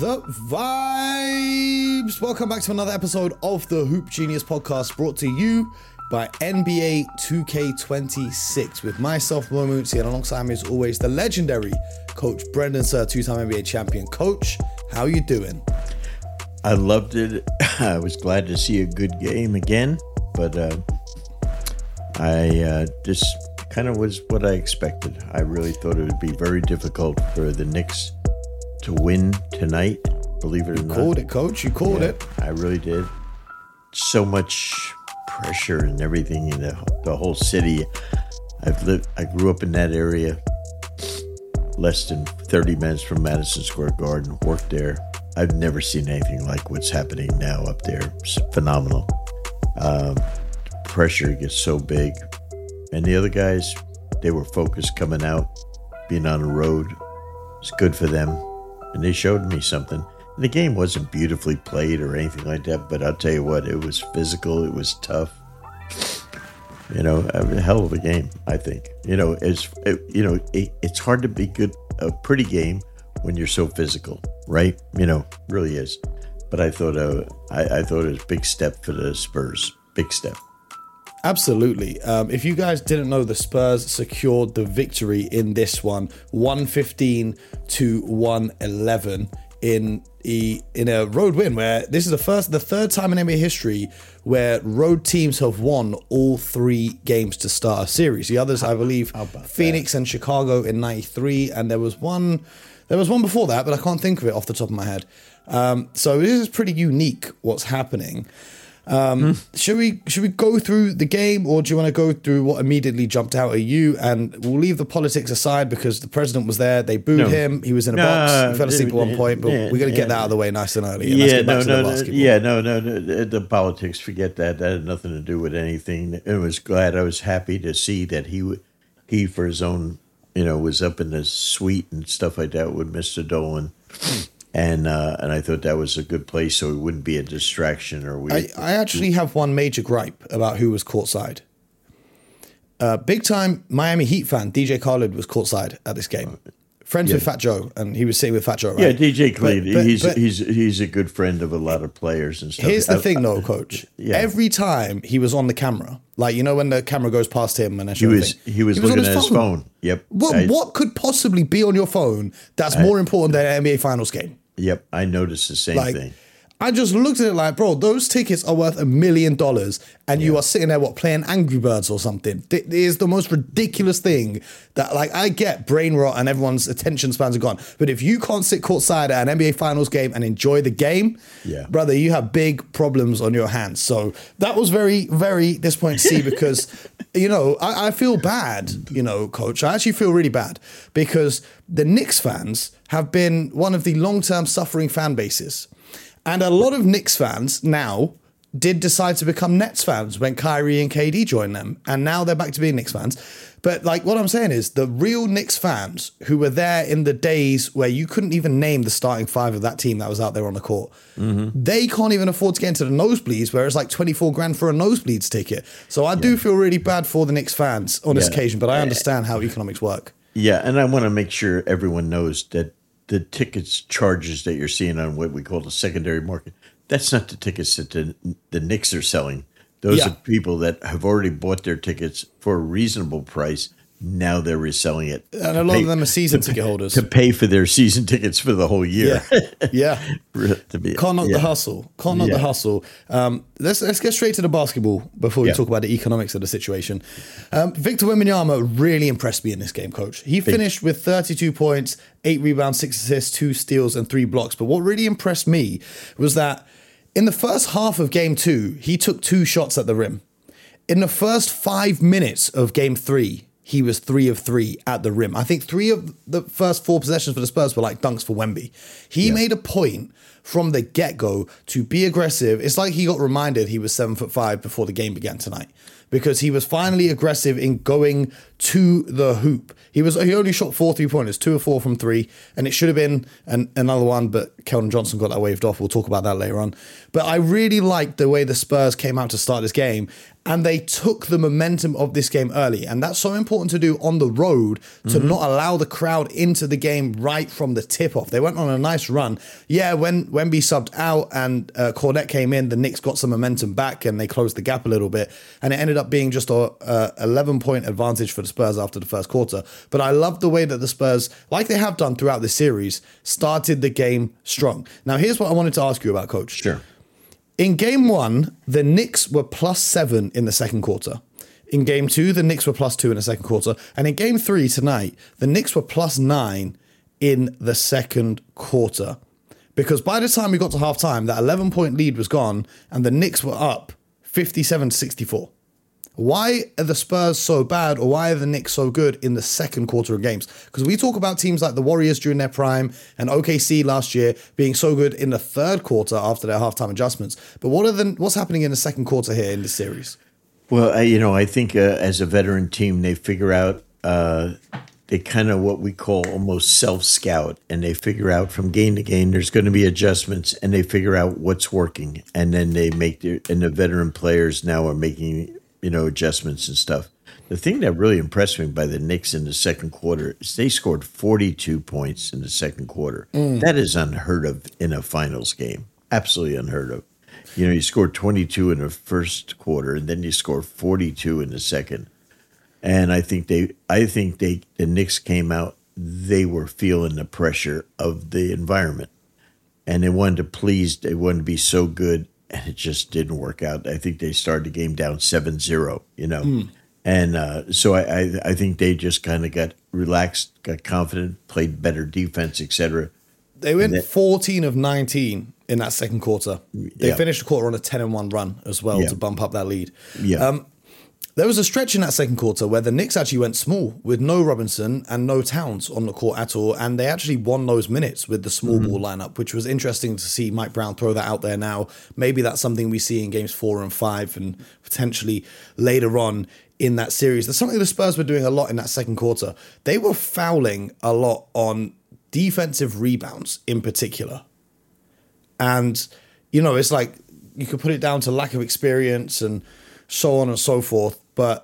the vibes? Welcome back to another episode of the Hoop Genius podcast, brought to you by NBA 2K26 with myself, Momuzi, and alongside me as always, the legendary Coach Brendan Sir, two-time NBA champion. Coach, how you doing? I loved it. I was glad to see a good game again, but I just kind of was what I expected. I really thought it would be very difficult for the Knicks to win tonight, believe it or not. You called it, Coach. You called it. I really did. So much pressure and everything in the whole city. I grew up in that area, less than 30 minutes from Madison Square Garden, worked there. I've never seen anything like what's happening now up there. It's phenomenal. Pressure gets so big. And the other guys, they were focused coming out, being on the road. It's good for them. And they showed me something. And the game wasn't beautifully played or anything like that, but I'll tell you what, it was physical, it was tough. You know, a hell of a game, I think. It's hard to be good, a pretty game when you're so physical, right? Really is. But I thought I thought it was a big step for the Spurs. Big step. Absolutely. If you guys didn't know, the Spurs secured the victory in this one, 115 to 111 in a road win, where this is the third time in NBA history where road teams have won all three games to start a series. The others, I believe, Phoenix and Chicago in 93, and there was one before that, but I can't think of it off the top of my head. So this is pretty unique what's happening. Should we go through the game, or do you want to go through what immediately jumped out at you? And we'll leave the politics aside because the president was there. They booed him. He was in a box. He fell asleep at one point, but we're going to get that out of the way nice and early. And The politics, forget that. That had nothing to do with anything. I was happy to see that he for his own, was up in the suite and stuff like that with Mr. Dolan. And I thought that was a good place, so it wouldn't be a distraction. I actually have one major gripe about who was courtside. Big time Miami Heat fan DJ Khaled was courtside at this game. Friends with Fat Joe, and he was sitting with Fat Joe. Right? Yeah, DJ Khaled. He's a good friend of a lot of players and stuff. Here's the thing, though, Coach. Every time he was on the camera, like when the camera goes past him and he was looking at his phone. Yep. What could possibly be on your phone that's more important than an NBA Finals game? Yep, I noticed the same thing. I just looked at it like, bro, those tickets are worth $1 million, and you are sitting there, playing Angry Birds or something. It is the most ridiculous thing that, I get brain rot and everyone's attention spans are gone. But if you can't sit courtside at an NBA Finals game and enjoy the game, brother, you have big problems on your hands. So that was very, very disappointing to see because, I feel bad, Coach. I actually feel really bad because the Knicks fans have been one of the long-term suffering fan bases. And a lot of Knicks fans now did decide to become Nets fans when Kyrie and KD joined them. And now they're back to being Knicks fans. But what I'm saying is the real Knicks fans who were there in the days where you couldn't even name the starting five of that team that was out there on the court, they can't even afford to get into the nosebleeds, where it's like 24 grand for a nosebleeds ticket. So I do feel really bad for the Knicks fans on this occasion, but I understand how economics work. Yeah, and I want to make sure everyone knows that the tickets charges that you're seeing on what we call the secondary market, that's not the tickets that the Knicks are selling. Those are people that have already bought their tickets for a reasonable price. Now they're reselling it. And a lot of them are season ticket holders. To pay for their season tickets for the whole year. Yeah. Can't knock the hustle. Can't knock the hustle. Let's get straight to the basketball before we talk about the economics of the situation. Victor Wembanyama really impressed me in this game, Coach. He finished with 32 points, 8 rebounds, 6 assists, 2 steals, and 3 blocks. But what really impressed me was that in the first half of Game 2, he took 2 shots at the rim. In the first 5 minutes of Game 3, he was 3 of 3 at the rim. I think 3 of the first 4 possessions for the Spurs were dunks for Wemby. He made a point from the get-go to be aggressive. It's like he got reminded he was 7'5" before the game began tonight, because he was finally aggressive in going to the hoop. He only shot 4 3-pointers, 2 of 4 from 3, and it should have been another one, but Keldon Johnson got that waved off. We'll talk about that later on. But I really liked the way the Spurs came out to start this game, And they took the momentum of this game early. And that's so important to do on the road, to not allow the crowd into the game right from the tip-off. They went on a nice run. Yeah, when Wemby subbed out and Cornette came in, the Knicks got some momentum back and they closed the gap a little bit. And it ended up being just a 11-point advantage for the Spurs after the first quarter. But I love the way that the Spurs, like they have done throughout the series, started the game strong. Now, here's what I wanted to ask you about, Coach. Sure. In game 1, the Knicks were +7 in the second quarter. In game 2, the Knicks were +2 in the second quarter. And in game 3 tonight, the Knicks were +9 in the second quarter. Because by the time we got to halftime, that 11-point lead was gone and the Knicks were up 57-64. Why are the Spurs so bad, or why are the Knicks so good in the second quarter of games? Because we talk about teams like the Warriors during their prime and OKC last year being so good in the third quarter after their halftime adjustments. But what's happening in the second quarter here in this series? Well, I think as a veteran team, they figure out they kind of what we call almost self-scout, and they figure out from game to game there's going to be adjustments, and they figure out what's working, and then they make and the veteran players now are making adjustments and stuff. The thing that really impressed me by the Knicks in the second quarter is they scored 42 points in the second quarter. That is unheard of in a finals game. Absolutely unheard of. You scored 22 in the first quarter, and then you scored 42 in the second. And I think the Knicks came out, they were feeling the pressure of the environment. And they wanted to be so good. And it just didn't work out. I think they started the game down 7-0, And so I think they just kind of got relaxed, got confident, played better defense, etc. They went 14 of 19 in that second quarter. They finished the quarter on a 10-1 run as well to bump up that lead. Yeah. There was a stretch in that second quarter where the Knicks actually went small with no Robinson and no Towns on the court at all. And they actually won those minutes with the small ball lineup, which was interesting to see Mike Brown throw that out there now. Maybe that's something we see in games 4 and 5 and potentially later on in that series. There's something the Spurs were doing a lot in that second quarter. They were fouling a lot on defensive rebounds in particular. And, it's like you could put it down to lack of experience and so on and so forth. But,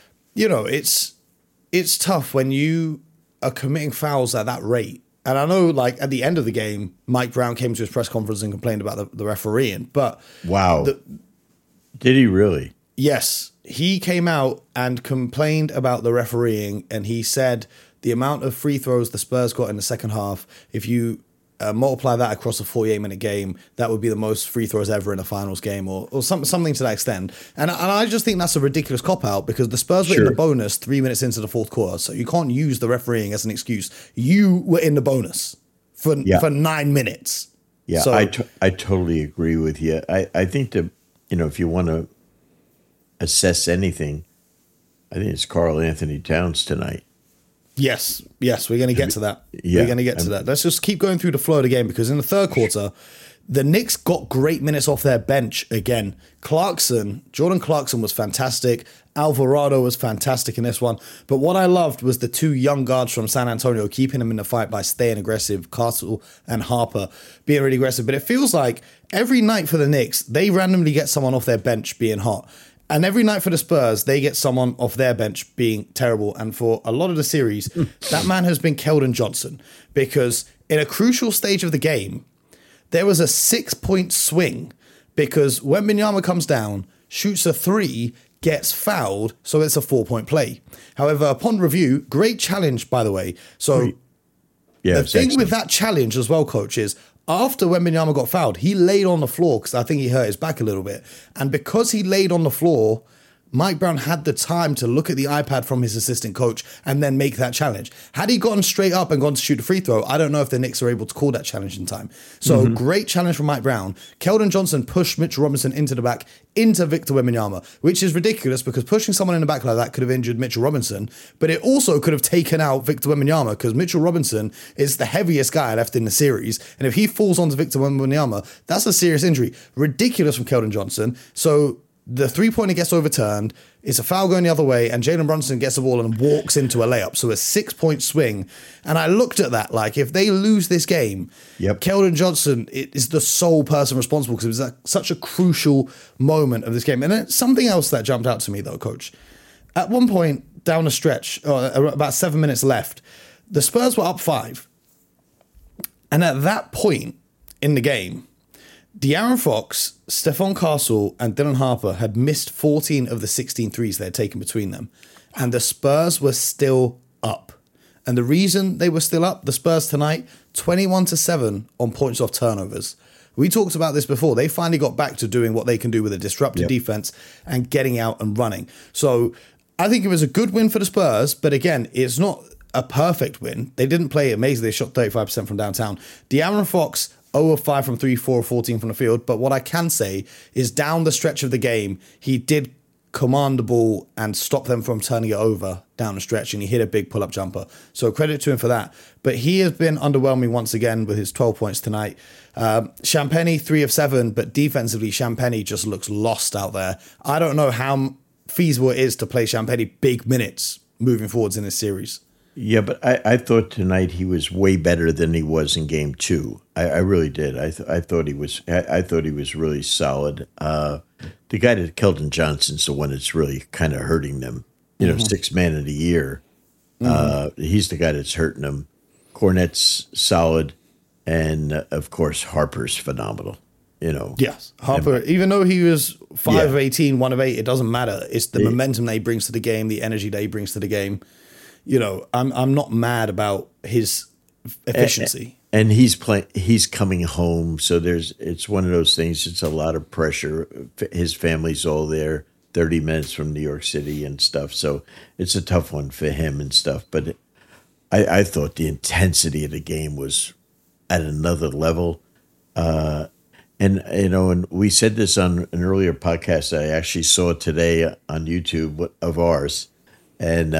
it's tough when you are committing fouls at that rate. And I know, like, at the end of the game, Mike Brown came to his press conference and complained about the refereeing. But wow. Did he really? Yes. He came out and complained about the refereeing, and he said the amount of free throws the Spurs got in the second half, if you multiply that across a 48-minute game, that would be the most free throws ever in a finals game, or something to that extent. And I just think that's a ridiculous cop-out, because the Spurs were in the bonus 3 minutes into the fourth quarter, so you can't use the refereeing as an excuse. You were in the bonus for 9 minutes. Yeah, so, I totally agree with you. I think that, if you want to assess anything, I think it's Karl Anthony Towns tonight. Yes, we're going to get to that. Yeah, we're going to get to that. Let's just keep going through the flow of the game, because in the third quarter, the Knicks got great minutes off their bench again. Jordan Clarkson was fantastic. Alvarado was fantastic in this one. But what I loved was the two young guards from San Antonio keeping them in the fight by staying aggressive. Castle and Harper being really aggressive. But it feels like every night for the Knicks, they randomly get someone off their bench being hot. And every night for the Spurs, they get someone off their bench being terrible. And for a lot of the series, that man has been Keldon Johnson. Because in a crucial stage of the game, there was a 6-point swing. Because Wembanyama comes down, shoots a 3, gets fouled, so it's a 4-point play. However, upon review, great challenge, by the way. So the thing with that challenge as well, Coach, is after Wembanyama got fouled, he laid on the floor because I think he hurt his back a little bit. And because he laid on the floor, Mike Brown had the time to look at the iPad from his assistant coach and then make that challenge. Had he gotten straight up and gone to shoot a free throw, I don't know if the Knicks are able to call that challenge in time. So great challenge from Mike Brown. Keldon Johnson pushed Mitchell Robinson into the back, into Victor Wembanyama, which is ridiculous because pushing someone in the back like that could have injured Mitchell Robinson, but it also could have taken out Victor Wembanyama because Mitchell Robinson is the heaviest guy left in the series. And if he falls onto Victor Wembanyama, that's a serious injury. Ridiculous from Keldon Johnson. So The three-pointer gets overturned. It's a foul going the other way, and Jalen Brunson gets the ball and walks into a layup. So a 6-point swing. And I looked at that like, if they lose this game, Keldon Johnson is the sole person responsible because it was such a crucial moment of this game. And then something else that jumped out to me, though, Coach. At one point down the stretch, about 7 minutes left, the Spurs were up 5. And at that point in the game, De'Aaron Fox, Stephon Castle, and Dylan Harper had missed 14 of the 16 threes they had taken between them. And the Spurs were still up. And the reason they were still up, the Spurs tonight, 21-7 on points off turnovers. We talked about this before. They finally got back to doing what they can do with a disruptive defense and getting out and running. So I think it was a good win for the Spurs. But again, it's not a perfect win. They didn't play amazing. They shot 35% from downtown. De'Aaron Fox, 0 of 5 from 3, 4 of 14 from the field. But what I can say is down the stretch of the game, he did command the ball and stop them from turning it over down the stretch, and he hit a big pull-up jumper. So credit to him for that. But he has been underwhelming once again with his 12 points tonight. Champagnie, 3 of 7, but defensively, Champagnie just looks lost out there. I don't know how feasible it is to play Champagnie big minutes moving forwards in this series. Yeah, but I thought tonight he was way better than he was in game 2. I really did. I thought he was. I thought he was really solid. The guy that Keldon Johnson's the one that's really kind of hurting them. You know, 6th man of the year. He's the guy that's hurting them. Cornette's solid, and of course Harper's phenomenal. You know. Yes, Harper. Even though he was 5 of 18, 1 of 8, it doesn't matter. It's the momentum that he brings to the game, the energy that he brings to the game. You know, I'm not mad about his efficiency. And he's playing. He's coming home, so it's one of those things. It's a lot of pressure. His family's all there, 30 minutes from New York City and stuff. So it's a tough one for him and stuff. But I thought the intensity of the game was at another level. And you know, and we said this on an earlier podcast I actually saw today on YouTube of ours, and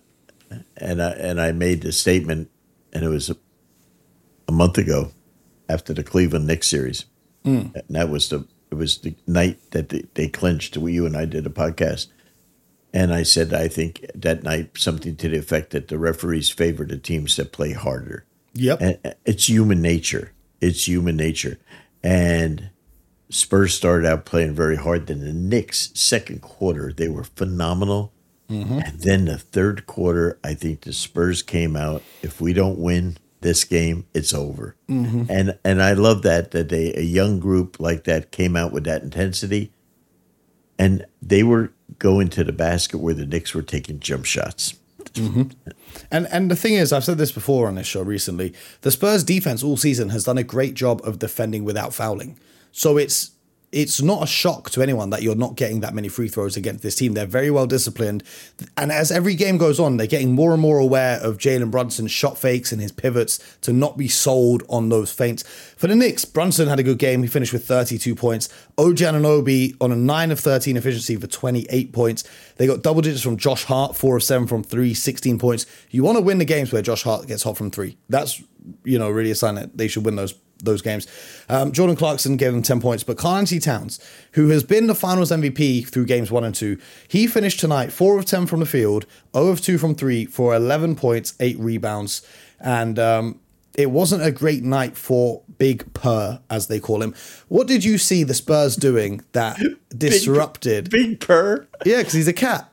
I made the statement, and it was a month ago after the Cleveland Knicks series. And that was it was the night that they clinched. You and I did a podcast. And I said, I think that night, something to the effect that the referees favor the teams that play harder. Yep. And it's human nature. It's human nature. And Spurs started out playing very hard. Then the Knicks, second quarter, they were phenomenal. And then the third quarter, I think the Spurs came out. If we don't win this game, it's over. And I love that a young group like that came out with that intensity, and they were going to the basket where the Knicks were taking jump shots. And the thing is, I've said this before on this show recently, the Spurs defense all season has done a great job of defending without fouling. So it's not a shock to anyone that you're not getting that many free throws against this team. They're very well disciplined. And as every game goes on, they're getting more and more aware of Jalen Brunson's shot fakes and his pivots to not be sold on those feints. For the Knicks, Brunson had a good game. He finished with 32 points. OG Anunoby on a 9 of 13 efficiency for 28 points. They got double digits from Josh Hart, 4 of 7 from 3, 16 points. You want to win the games where Josh Hart gets hot from 3. That's, really a sign that they should win those games. Jordan Clarkson gave them 10 points, but Karl-Anthony Towns, who has been the finals MVP through games 1 and 2, he finished tonight 4 of 10 from the field, 0 of 2 from 3 for 11 points, 8 rebounds. And it wasn't a great night for Big Purr, as they call him. What did you see the Spurs doing that disrupted? Big Purr? Yeah, because he's a cat.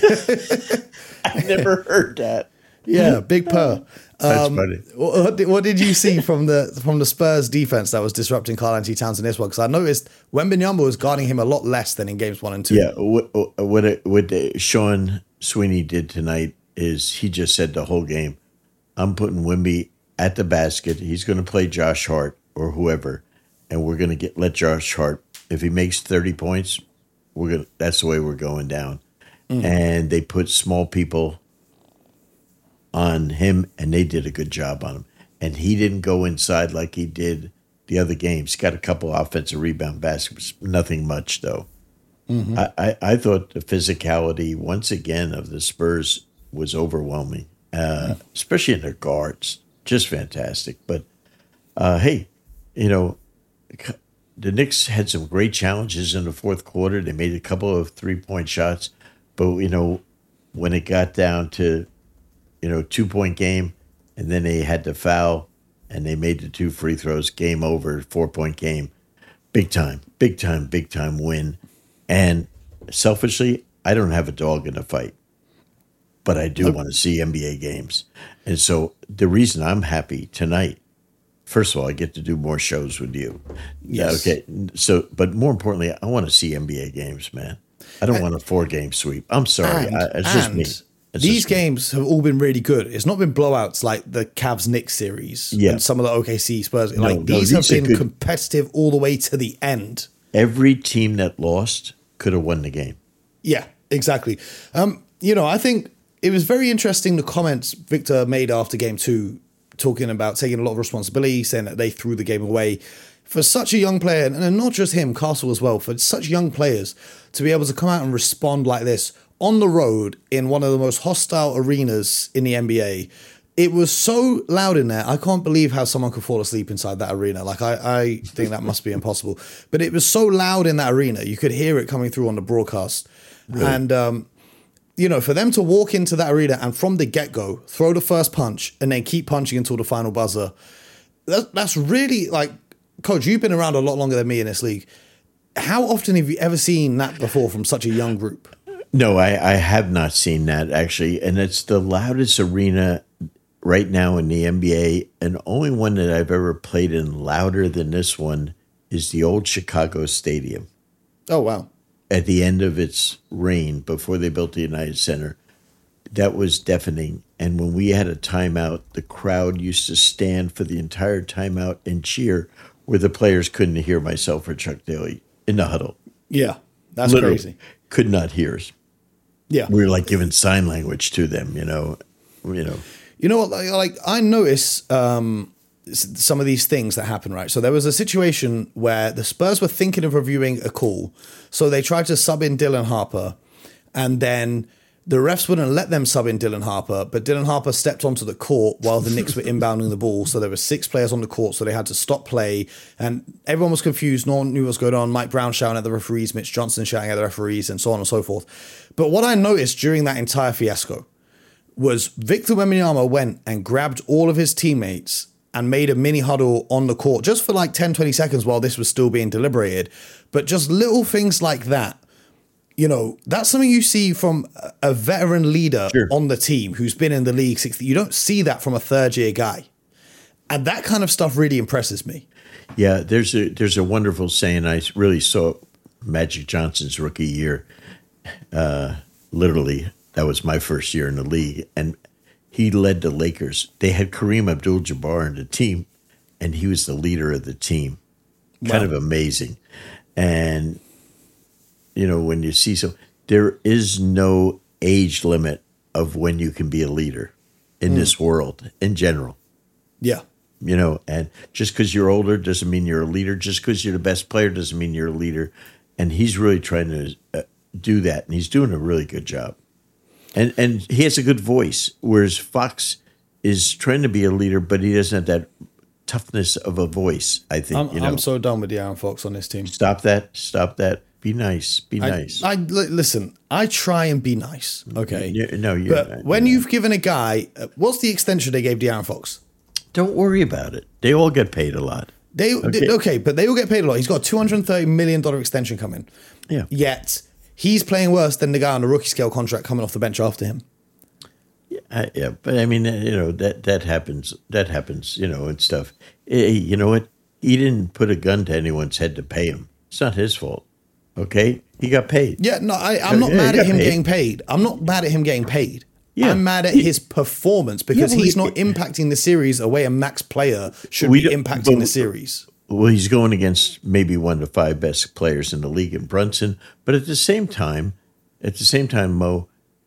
I never heard that. Yeah, Big Purr. That's funny. What did you see from the Spurs defense that was disrupting Karl-Anthony Towns in this one? Because I noticed Wembanyama was guarding him a lot less than in games 1 and 2. Yeah, what Sean Sweeney did tonight is he just said the whole game, I'm putting Wemby at the basket. He's going to play Josh Hart or whoever, and we're going to let Josh Hart. If he makes 30 points, that's the way we're going down. And they put small people on him, and they did a good job on him. And he didn't go inside like he did the other games. He got a couple offensive rebound baskets, nothing much though. I thought the physicality once again of the Spurs was overwhelming, especially in their guards, just fantastic. But hey, the Knicks had some great challenges in the fourth quarter. They made a couple of 3-point shots, but when it got down to 2-point game, and then they had to foul, and they made the 2 free throws. Game over. 4-point game. Big time, big time, big time win. And selfishly, I don't have a dog in the fight, but I do want to see NBA games. And so the reason I'm happy tonight, first of all, I get to do more shows with you. Yes. Okay. So, but more importantly, I want to see NBA games, man. I don't want a 4-game sweep. I'm sorry. It's just me. These games have all been really good. It's not been blowouts like the Cavs-Knicks series and some of the OKC Spurs. These have been competitive all the way to the end. Every team that lost could have won the game. Yeah, exactly. I think it was very interesting the comments Victor made after game 2, talking about taking a lot of responsibility, saying that they threw the game away. For such a young player, and not just him, Castle as well, for such young players to be able to come out and respond like this on the road in one of the most hostile arenas in the NBA. It was so loud in there. I can't believe how someone could fall asleep inside that arena. I think that must be impossible. But it was so loud in that arena. You could hear it coming through on the broadcast. Really? And, for them to walk into that arena and from the get-go, throw the first punch and then keep punching until the final buzzer, that's really, Coach, you've been around a lot longer than me in this league. How often have you ever seen that before from such a young group? No, I have not seen that, actually. And it's the loudest arena right now in the NBA. And only one that I've ever played in louder than this one is the old Chicago Stadium. Oh, wow. At the end of its reign, before they built the United Center, that was deafening. And when we had a timeout, the crowd used to stand for the entire timeout and cheer, where the players couldn't hear myself or Chuck Daly in the huddle. Yeah, that's Literally crazy. Could not hear us. Yeah. We were like giving sign language to them, You know what? I notice some of these things that happen, right? So there was a situation where the Spurs were thinking of reviewing a call. So they tried to sub in Dylan Harper, and then the refs wouldn't let them sub in Dylan Harper, but Dylan Harper stepped onto the court while the Knicks were inbounding the ball. So there were 6 players on the court, so they had to stop play, and everyone was confused. No one knew what was going on. Mike Brown shouting at the referees, Mitch Johnson shouting at the referees, and so on and so forth. But what I noticed during that entire fiasco was Victor Wembanyama went and grabbed all of his teammates and made a mini huddle on the court just for 10, 20 seconds while this was still being deliberated. But just little things like that, that's something you see from a veteran leader on the team who's been in the league 60. You don't see that from a third-year guy. And that kind of stuff really impresses me. Yeah, there's a wonderful saying. I really saw Magic Johnson's rookie year. Literally, that was my first year in the league. And he led the Lakers. They had Kareem Abdul-Jabbar in the team, and he was the leader of the team. Wow. Kind of amazing. And, when you see there is no age limit of when you can be a leader in this world in general. Yeah. And just because you're older doesn't mean you're a leader. Just because you're the best player doesn't mean you're a leader. And he's really trying to do that, and he's doing a really good job. And he has a good voice, whereas Fox is trying to be a leader, but he doesn't have that toughness of a voice, I think. I'm so done with De'Aaron Fox on this team. Stop that. Be nice. Listen, I try and be nice, okay? But when you've given a guy, what's the extension they gave De'Aaron Fox? Don't worry about it. They all get paid a lot. But they all get paid a lot. He's got a $230 million extension coming. Yeah. Yet he's playing worse than the guy on the rookie scale contract coming off the bench after him. Yeah, but I mean, that happens. That happens, and stuff. You know what? He didn't put a gun to anyone's head to pay him. It's not his fault. Okay, he got paid. Yeah, no, I'm not mad at him getting paid. I'm not mad at him getting paid. Yeah. I'm mad at his performance because he's not impacting the series the way a max player should be impacting the series. Well, he's going against maybe one of the 5 best players in the league in Brunson, but at the same time, Mo,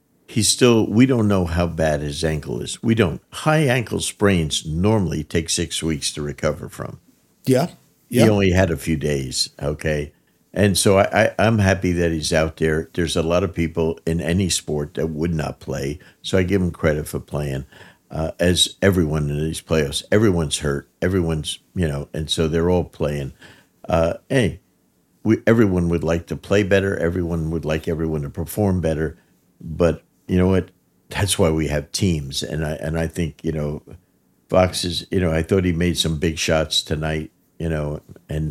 we don't know how bad his ankle is. We don't. High ankle sprains normally take 6 weeks to recover from. Yeah. He only had a few days, okay? And so I'm happy that he's out there. There's a lot of people in any sport that would not play, so I give him credit for playing. As everyone in these playoffs, everyone's hurt. Everyone's, and so they're all playing. Hey, everyone would like to play better. Everyone would like everyone to perform better. But you know what? That's why we have teams. And I think, Fox is, I thought he made some big shots tonight, and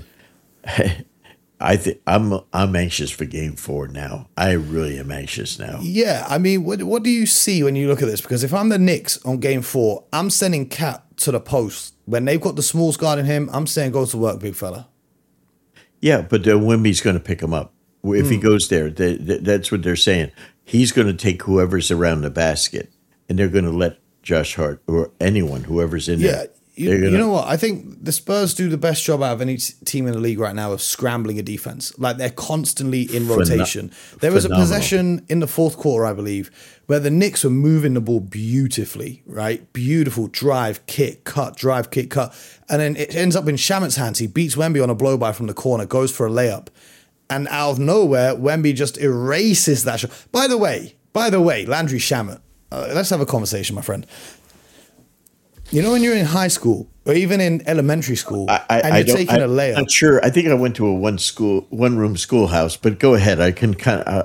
I think I'm anxious for Game 4 now. I really am anxious now. Yeah, I mean, what do you see when you look at this? Because if I'm the Knicks on Game 4, I'm sending Cat to the post. When they've got the smalls guarding him, I'm saying go to work, big fella. Yeah, but Wemby's going to pick him up. If he goes there, that's what they're saying. He's going to take whoever's around the basket, and they're going to let Josh Hart or anyone, whoever's in there. You know what? I think the Spurs do the best job out of any team in the league right now of scrambling a defense. Like they're constantly in rotation. There was a possession in the fourth quarter, I believe, where the Knicks were moving the ball beautifully, right? Beautiful drive, kick, cut, drive, kick, cut. And then it ends up in Shamet's hands. He beats Wemby on a blow-by from the corner, goes for a layup. And out of nowhere, Wemby just erases that shot. By the way, Landry Shamet, let's have a conversation, my friend. You know when you're in high school or even in elementary school and you're taking a layup? I'm not sure. I think I went to a one-room schoolhouse, but go ahead. I can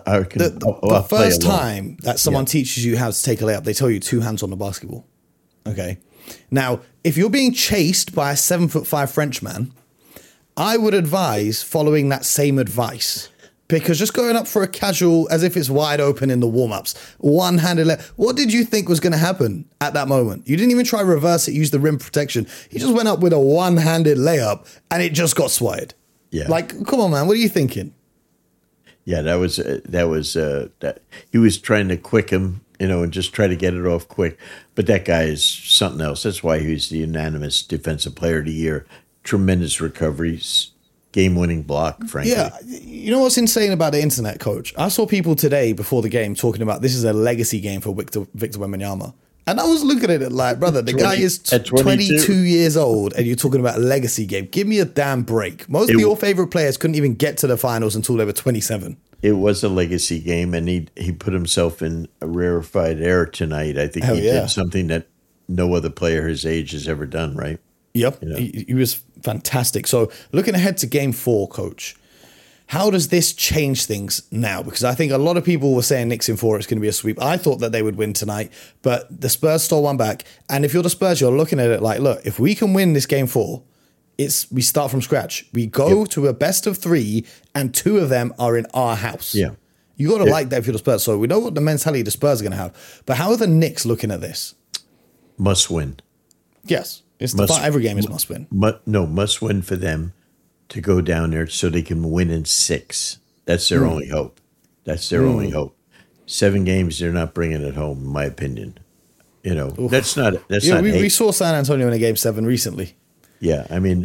the first time that someone teaches you how to take a layup, they tell you 2 hands on the basketball. Okay. Now, if you're being chased by a 7'5" Frenchman, I would advise following that same advice. Because just going up for a casual, as if it's wide open in the warm-ups, one-handed layup. What did you think was going to happen at that moment? You didn't even try to reverse it, use the rim protection. He just went up with a one-handed layup, and it just got swatted. Yeah. Like, come on, man. What are you thinking? Yeah, that was he was trying to quick him, and just try to get it off quick. But that guy is something else. That's why he was the unanimous Defensive Player of the Year. Tremendous recoveries. Game-winning block, frankly. Yeah, you know what's insane about the internet, Coach? I saw people today before the game talking about this is a legacy game for Victor Wembanyama. And I was looking at it like, brother, the guy is 22 years old and you're talking about a legacy game. Give me a damn break. Most of your favorite players couldn't even get to the finals until they were 27. It was a legacy game, and he put himself in a rarefied air tonight. I think he did something that no other player his age has ever done, right? Yep, he was fantastic. So looking ahead to Game 4, Coach, how does this change things now? Because I think a lot of people were saying Knicks in 4, it's going to be a sweep. I thought that they would win tonight, but the Spurs stole one back. And if you're the Spurs, you're looking at it like, look, if we can win this Game 4, we start from scratch. We go to a best of 3, and 2 of them are in our house. Yeah, you got to like that if you're the Spurs. So we know what the mentality the Spurs are going to have. But how are the Knicks looking at this? Must win. Yes. Every game is must win. Must win for them to go down there so they can win in 6. That's their only hope. That's their only hope. 7 games, they're not bringing it home, in my opinion. That's not. We saw San Antonio in a Game 7 recently. Yeah, I mean,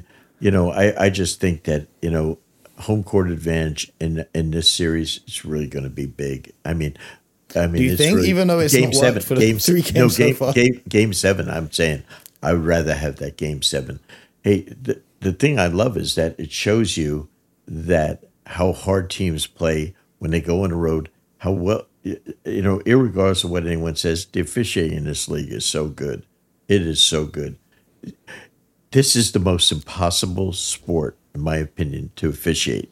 I just think that home court advantage in this series is really going to be big. I mean, do you think really, even though it's Game not 7 worked for the 3 games so far? Game 7, I'm saying. I would rather have that Game 7. Hey, the thing I love is that it shows you that how hard teams play when they go on the road, how well, irregardless of what anyone says, the officiating in this league is so good. It is so good. This is the most impossible sport, in my opinion, to officiate,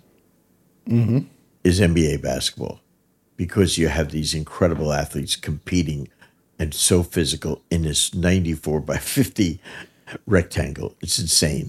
is NBA basketball, because you have these incredible athletes competing and so physical in this 94 by 50 rectangle. It's insane.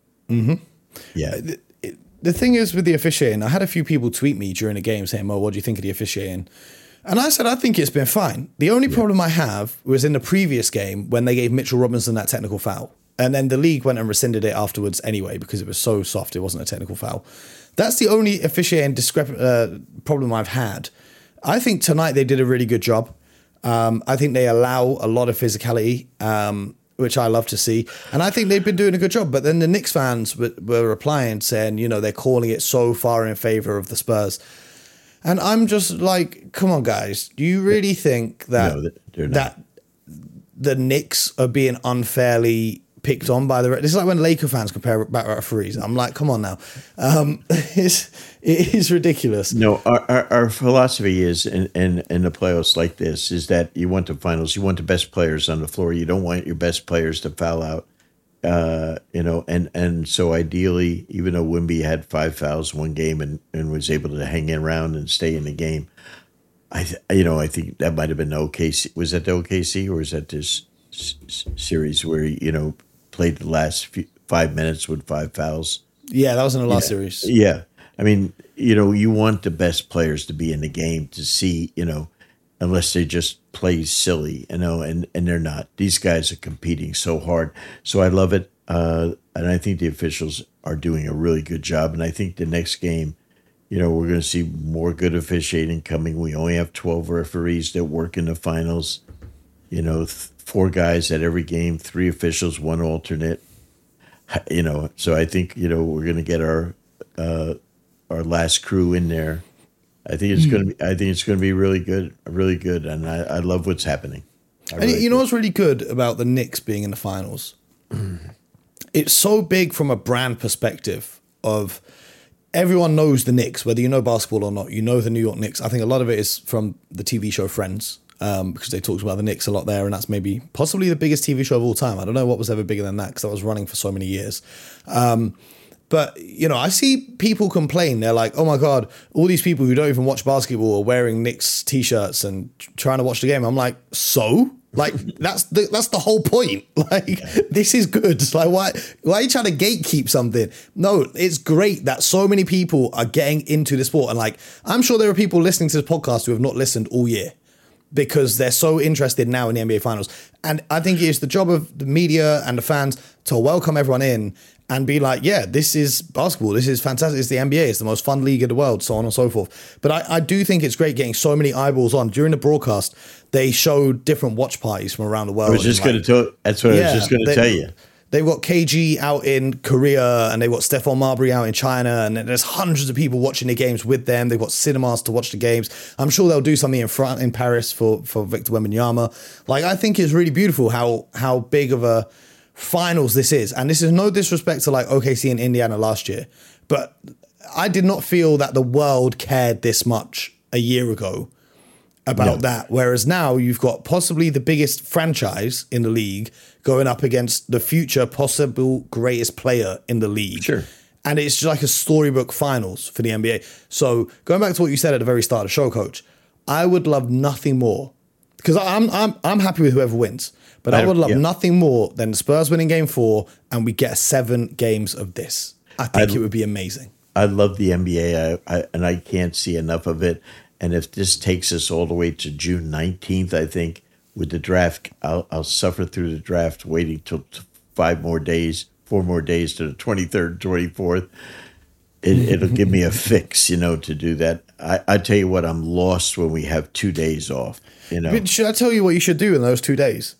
Yeah. The thing is with the officiating, I had a few people tweet me during the game saying, Mo, what do you think of the officiating? And I said, I think it's been fine. The only problem I have was in the previous game when they gave Mitchell Robinson that technical foul. And then the league went and rescinded it afterwards anyway because it was so soft it wasn't a technical foul. That's the only officiating problem I've had. I think tonight they did a really good job. I think they allow a lot of physicality, which I love to see. And I think they've been doing a good job. But then the Knicks fans were replying saying, they're calling it so far in favor of the Spurs. And I'm just like, come on, guys. Do you really think that the Knicks are being unfairly picked on by this is like when Laker fans compare back referees. I'm like, come on now. It is ridiculous. No, our philosophy is in the playoffs like this is that you want the finals, you want the best players on the floor. You don't want your best players to foul out. And so ideally, even though Wimby had 5 fouls one game and was able to hang around and stay in the game, I think that might have been OKC. Was that the OKC or was that this series where he, played the last 5 minutes with 5 fouls? Yeah, that was in the last series. Yeah. I mean, you want the best players to be in the game to see, unless they just play silly, and they're not. These guys are competing so hard. So I love it. And I think the officials are doing a really good job. And I think the next game, we're going to see more good officiating coming. We only have 12 referees that work in the finals. 4 guys at every game, 3 officials, 1 alternate. So I think, we're going to get our last crew in there. I think it's going to be really good, and I love what's happening. What's really good about the Knicks being in the finals? It's so big from a brand perspective of everyone knows the Knicks, whether you know basketball or not. You know the New York Knicks. I think a lot of it is from the TV show Friends, because they talked about the Knicks a lot there, and that's maybe possibly the biggest TV show of all time. I don't know what was ever bigger than that because that was running for so many years. But, I see people complain. They're like, oh, my God, all these people who don't even watch basketball are wearing Knicks T-shirts and trying to watch the game. I'm like, so? Like, that's the whole point. Like, this is good. It's like, why are you trying to gatekeep something? No, it's great that so many people are getting into the sport. And, like, I'm sure there are people listening to this podcast who have not listened all year because they're so interested now in the NBA Finals. And I think it's the job of the media and the fans to welcome everyone in and be like, yeah, this is basketball. This is fantastic. It's the NBA. It's the most fun league in the world, so on and so forth. But I do think it's great getting so many eyeballs on. During the broadcast, they showed different watch parties from around the world. That's what I was just going to tell you. They've got KG out in Korea and they've got Stephon Marbury out in China, and there's hundreds of people watching the games with them. They've got cinemas to watch the games. I'm sure they'll do something in Paris for Victor Wembanyama. Like, I think it's really beautiful how big of a finals this is. And this is no disrespect to like OKC and Indiana last year, but I did not feel that the world cared this much a year ago about that. Whereas now you've got possibly the biggest franchise in the league going up against the future possible greatest player in the league. Sure. And it's just like a storybook finals for the NBA. So going back to what you said at the very start of the show, Coach, I would love nothing more, because I'm happy with whoever wins, but I would love nothing more than the Spurs winning Game 4 and we get 7 games of this. I think it would be amazing. I love the NBA, and I can't see enough of it. And if this takes us all the way to June 19th, I think with the draft, I'll suffer through the draft, waiting till 4 more days to the 23rd, 24th. It'll give me a fix, to do that. I tell you what, I'm lost when we have 2 days off. But should I tell you what you should do in those 2 days?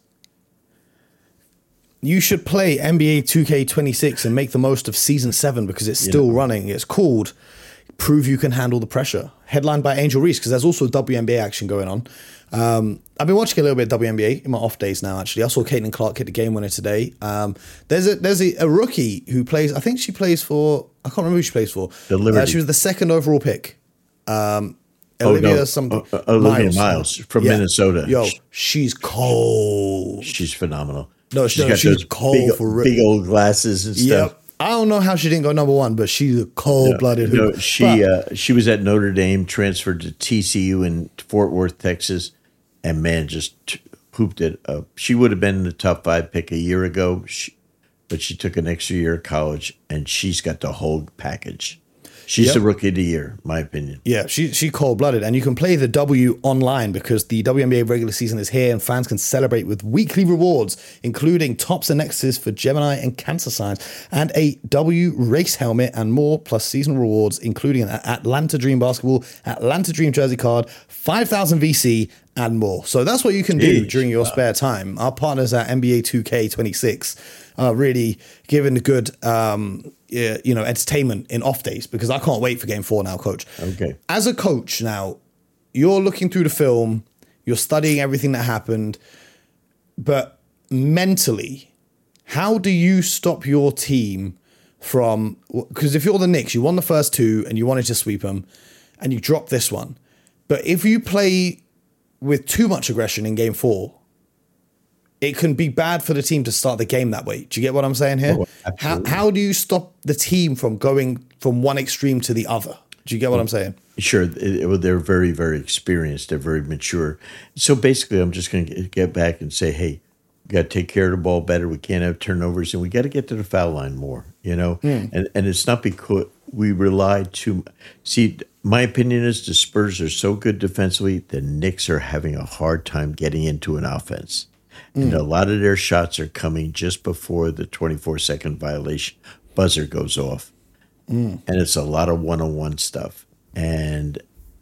You should play NBA 2K26 and make the most of Season 7 because it's still running. It's called Prove You Can Handle the Pressure, headlined by Angel Reese, because there's also WNBA action going on. I've been watching a little bit of WNBA in my off days now, actually. I saw Caitlin Clark hit the game winner today. There's a rookie who plays, I think she plays for, I can't remember who she plays for. The Liberty. She was the 2nd overall pick. Olivia Miles from Minnesota. Yo, she's cold. She's phenomenal. No, she's cold for real. Big old glasses and stuff. Yep. I don't know how she didn't go number 1, but she's a cold-blooded hooper. She was at Notre Dame, transferred to TCU in Fort Worth, Texas, and man, just hooped it up. She would have been the top 5 pick a year ago, but she took an extra year of college, and she's got the whole package. She's the rookie of the year, my opinion. Yeah, she cold-blooded. And you can play the W online because the WNBA regular season is here and fans can celebrate with weekly rewards, including tops and necklaces for Gemini and Cancer signs, and a W race helmet and more, plus seasonal rewards, including an Atlanta Dream basketball, Atlanta Dream jersey card, 5,000 VC, and more. So that's what you can do during your spare time. Our partners at NBA 2K26 are really giving the good entertainment in off days, because I can't wait for Game 4 now, Coach. Okay. As a coach now, you're looking through the film, you're studying everything that happened, but mentally, how do you stop your team from, because if you're the Knicks, you won the first 2 and you wanted to sweep them and you drop this one. But if you play with too much aggression in Game 4, it can be bad for the team to start the game that way. Do you get what I'm saying here? Oh, absolutely. How do you stop the team from going from one extreme to the other? Do you get what I'm saying? Sure. They're very, very experienced. They're very mature. So basically, I'm just going to get back and say, hey, we got to take care of the ball better. We can't have turnovers, and we got to get to the foul line more, And it's not because we rely too. See, my opinion is the Spurs are so good defensively, the Knicks are having a hard time getting into an offense. And a lot of their shots are coming just before the 24-second violation buzzer goes off. And it's a lot of one-on-one stuff. And,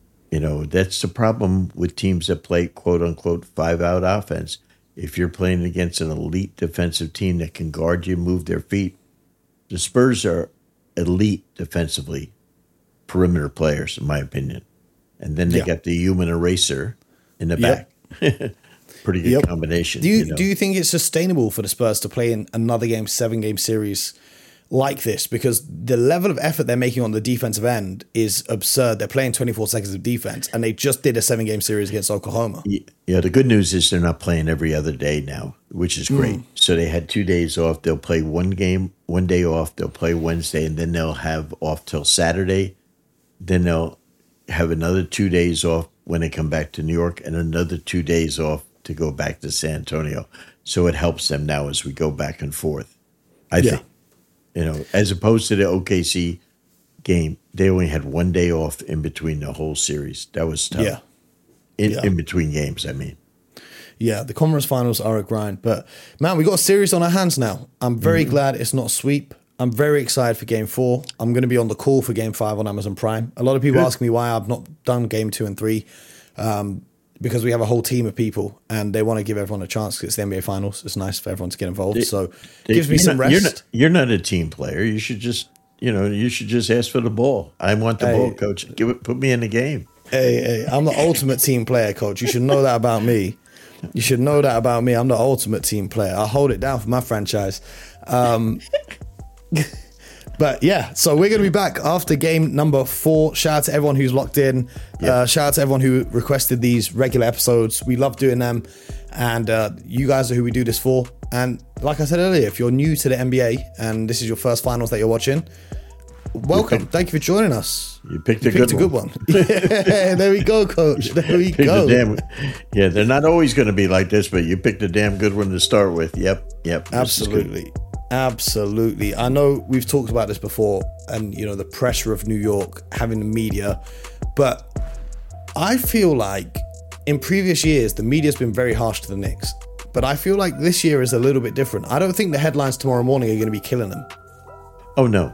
that's the problem with teams that play, quote-unquote, five-out offense. If you're playing against an elite defensive team that can guard you, move their feet, the Spurs are elite defensively, perimeter players, in my opinion. And then they got the human eraser in the back. Pretty good combination. Do you think it's sustainable for the Spurs to play in another 7-game series like this? Because the level of effort they're making on the defensive end is absurd. They're playing 24 seconds of defense, and they just did a 7-game series against Oklahoma. Yeah, the good news is they're not playing every other day now, which is great. So they had 2 days off. They'll play one day off. They'll play Wednesday, and then they'll have off till Saturday. Then they'll have another 2 days off when they come back to New York, and another 2 days off to go back to San Antonio. So it helps them now as we go back and forth, I think. As opposed to the OKC game, they only had 1 day off in between the whole series. That was tough. In between games, I mean. Yeah, the conference finals are a grind. But, man, we got a series on our hands now. I'm very glad it's not a sweep. I'm very excited for Game 4. I'm going to be on the call for Game 5 on Amazon Prime. A lot of people ask me why I've not done Game 2 and 3. Because we have a whole team of people and they want to give everyone a chance because it's the NBA Finals. It's nice for everyone to get involved. So it gives me some rest. You're not a team player. You should just, ask for the ball. I want the ball, coach. Put me in the game. Hey, I'm the ultimate team player, coach. You should know that about me. I'm the ultimate team player. I'll hold it down for my franchise. But yeah, so we're going to be back after game number 4. Shout out to everyone who's locked in. Shout out to everyone who requested these regular episodes. We love doing them. And you guys are who we do this for. And like I said earlier, if you're new to the NBA and this is your first finals that you're watching, welcome. Thank you for joining us. You picked a good one. Yeah, there we go, coach. There we go. They're not always going to be like this, but you picked a damn good one to start with. Yep. Absolutely. I know we've talked about this before and, the pressure of New York, having the media, but I feel like in previous years, the media's been very harsh to the Knicks, but I feel like this year is a little bit different. I don't think the headlines tomorrow morning are going to be killing them. Oh, no.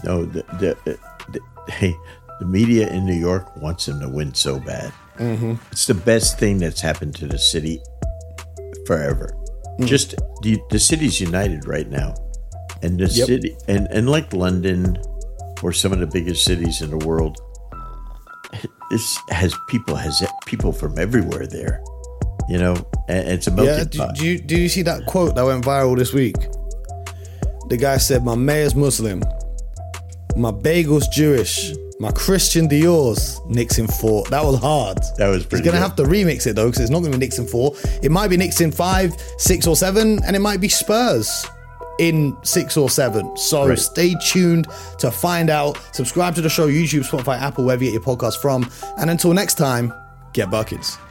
Hey, the media in New York wants them to win so bad. It's the best thing that's happened to the city forever. Just the city's united right now, and the city and like London or some of the biggest cities in the world, this has people from everywhere there, and it's a melting pot. Did you see that quote that went viral this week? The guy said, "My mayor's Muslim, my bagel's Jewish, my Christian Dior's Knicks in 4. That was hard. That was pretty He's going to have to remix it, though, because it's not going to be Knicks in 4. It might be Knicks in 5, 6, or 7, and it might be Spurs in 6 or 7. So Stay tuned to find out. Subscribe to the show, YouTube, Spotify, Apple, wherever you get your podcast from. And until next time, get buckets.